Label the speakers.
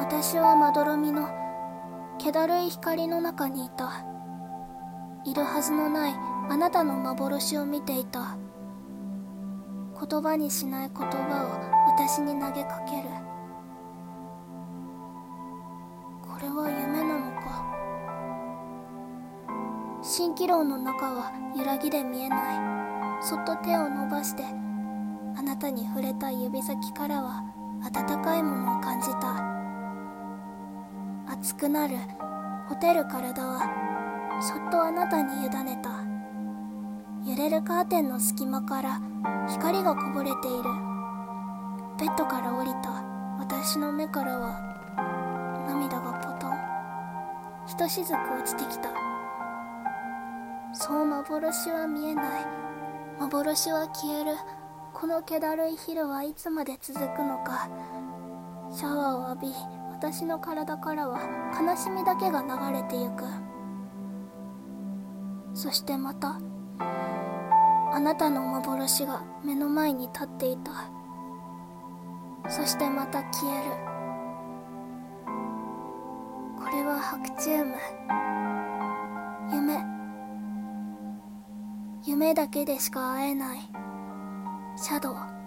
Speaker 1: 私はまどろみの気だるい光の中にいた。いるはずのないあなたの幻を見ていた。言葉にしない言葉を私に投げかける。これは夢なのか。蜃気楼の中は揺らぎで見えない。そっと手を伸ばしてあなたに触れた指先からは温かいものを感じた。熱くなるほてる体はそっとあなたに委ねた。揺れるカーテンの隙間から光がこぼれている。ベッドから降りた私の目からは涙がポトン、ひとしずく落ちてきた。そう幻は見えない。幻は消える。この気だるい昼はいつまで続くのか。シャワーを浴び、私の体からは悲しみだけが流れてゆく。そしてまたあなたの幻が目の前に立っていた。そしてまた消える。これはハクチューム。夢だけでしか会えないシャドウ。